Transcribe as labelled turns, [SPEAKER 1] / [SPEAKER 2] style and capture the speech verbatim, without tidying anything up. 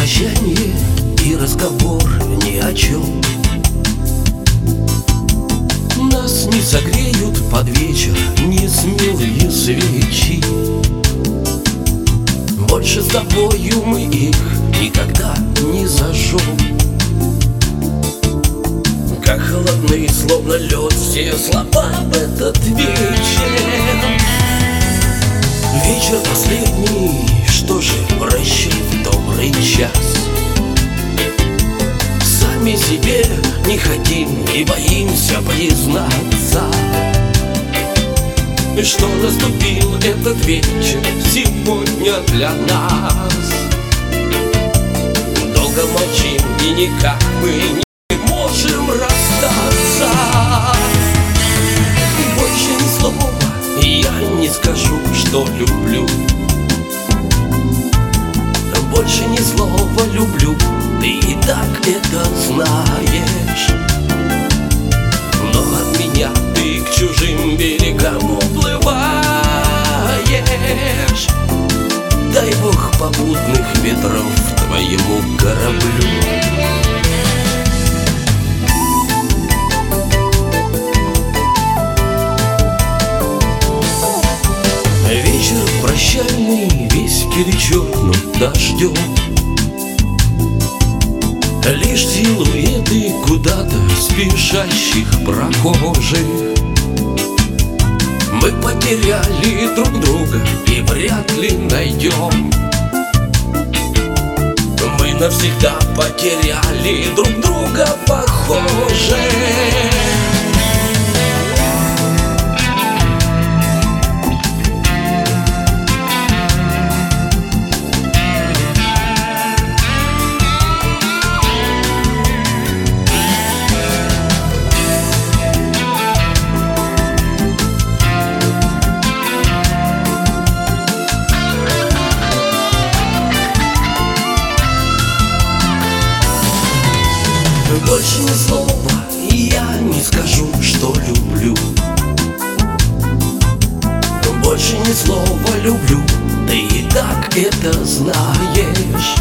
[SPEAKER 1] прощанье и разговор ни о чем. Нас не согреют под вечер ни смелые свечи. Больше с тобою мы их никогда не зажжем. Как холодны, словно лед, все слова в этот вечер. Вечер последний, что же прощай в добрый час. Сами себе не хотим и боимся признаться, что наступил этот вечер сегодня для нас. Долго молчим и никак мы не можем расстаться. Больше ни слова я не скажу, что люблю. Больше ни слова люблю, ты и так это знаешь. Но от меня ты к чужим берегам уплываешь. Дай Бог попутных ветров твоему кораблю. Вечер прощальный, весь перечеркнут дождем. Лишь силуэты куда-то спешащих прохожих. Мы потеряли друг друга и вряд ли найдем. Мы навсегда потеряли друг друга, похоже. Больше ни слова я не скажу, что люблю. Больше ни слова люблю, ты и так это знаешь.